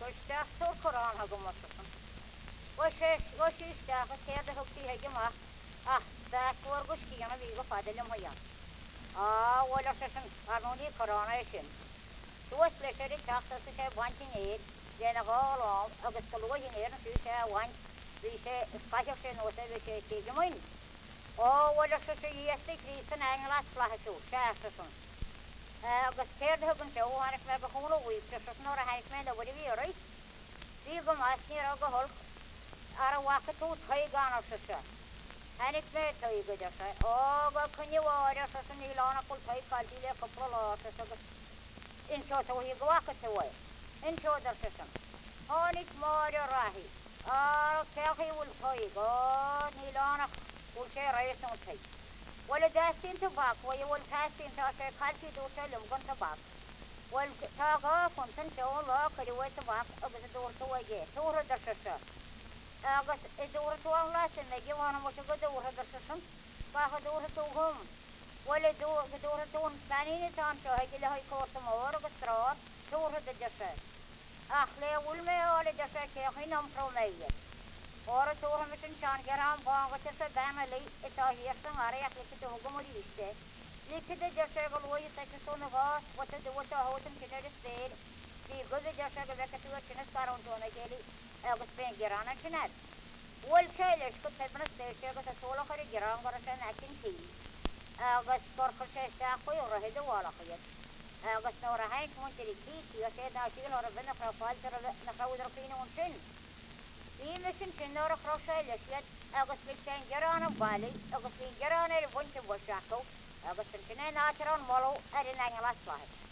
isteach tór chorán ha go mosan. Was isteach a céir a thugtaí heige má ach da cuar go scíanna bhí go fadalim hayan. Bhil se san armóní chorána sin. Tuas leis sé teachta sa sé bhaintin éad déna gáán agus go luhin éar an fiú sé bhaint bhí sé spaiceach sé nóta bhí sé tíige muin. Bhil se sé dhéasta crí san Englas flathasú séasta san. Agus céir thugann sé óhanach me go chúna bhuiiste sus nóair a haith me na bhfuil bhí orais. Bhí go más ní a go holch ar a bhacha tú taí ganach sa se. Hanig me taí go de sé. Go cynniháir sa san ílána cúil taí cailtí le copra láta agus inseo tá hí go bhacha sa bhaid. Inseo dar sa san. Tháinig máir a rathí. Cechaí bhfuil taí go nílánach bhfuil sé rééis an taí. Bhil a deistín tabhac, bhil bhfuil teistín tá sé cailtí dúirta lum gan tabhac. Bhil tá gá chun san seo lá chuir bhfuil tabhac agus a dúirta bhaige. Dúra dar sa san. Agus I dúirta an leisin le ghána mu go dúra dar sa san. Bacha dúra tú hum. Bhil I dúra tún smaníine tá seo heigi le haid cóta mór agus strá dúra de sa. Ach le bhfuil mé ála de sa cechaí nompró méige. Ora túra me sin seán gerán bágata sa bena lí itá hiasta ngaraach le go go mar iste. Líci de sé go luí sa súna gás wata dúirta hótan cinnar is fér. Bhí go de sé go bhecha tú sinna scarúna géli agus ben gerán an sinad. Bhfuil sé leis go tebna stéise agus a sóla chuir gerán go sé necin tí. Agus gorcha sé seach chuí rahéid a bhálachaid. Agus nóair a haint muintir I cítí a sé dá síl ar a bhina chráfáiltar na chráidir cíine an sin. Bhí me sin nóair a chrá leis iad agus bhí sé gerán an bailí agus bhí gerán ar a bhainte bhil seaachú agus an sinné nátar an moló ar in Englas flaid.